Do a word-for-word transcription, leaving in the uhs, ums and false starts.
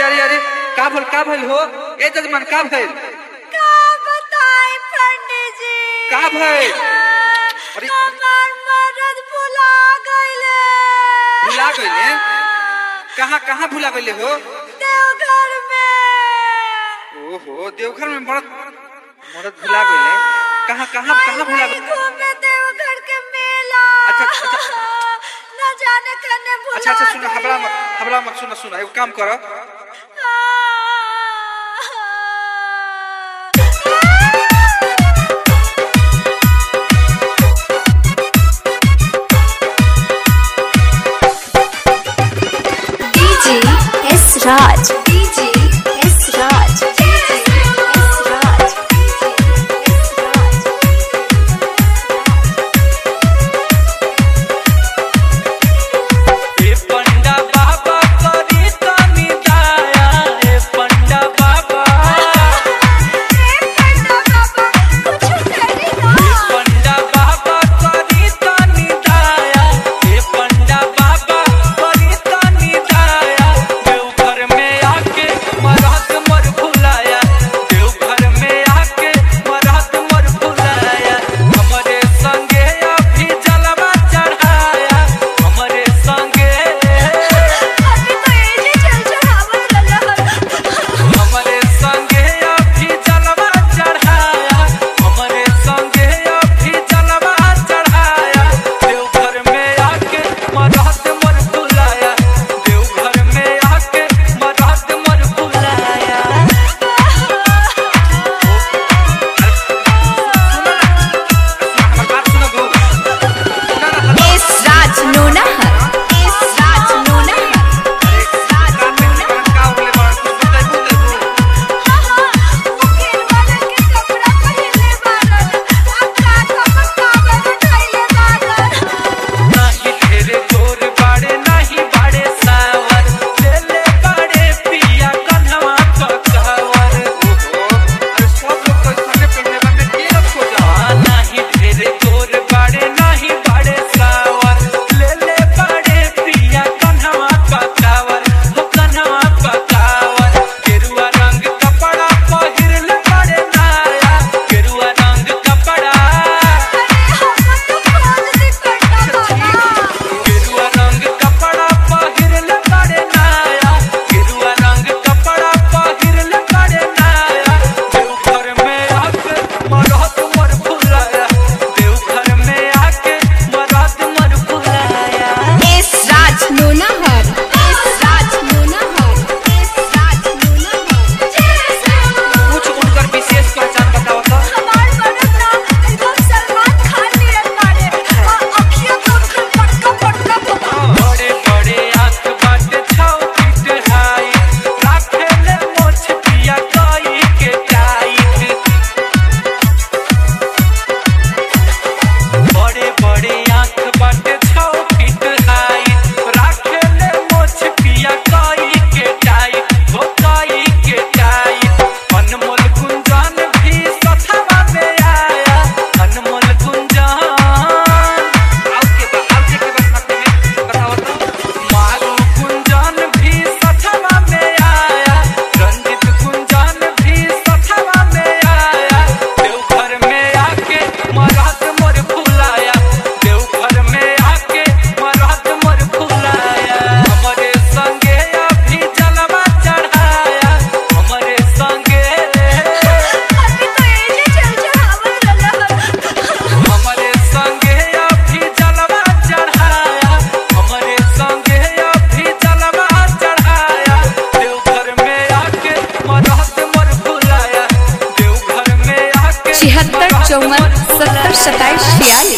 अरे अरे का भल का भल हो ए जजमान का भल का बताई पंडित जी का भल अरे हमार मरद भुला गइले भुला गइले कहां कहां भुला गइले हो देवघर में ओहो देवघर में मरद मरद भुला गइले कहां कहां कहां भुला गइले घूमे देवघर के मेला अच्छा अच्छा न जाने कने भुला अच्छा अच्छा सुनो हबड़ा मत हबड़ा मत सुनो सुनो एगो काम करो DJ S Raj DJ S Raj छिहत्तर चौवन सत्तर सत्ताईस छियालीस।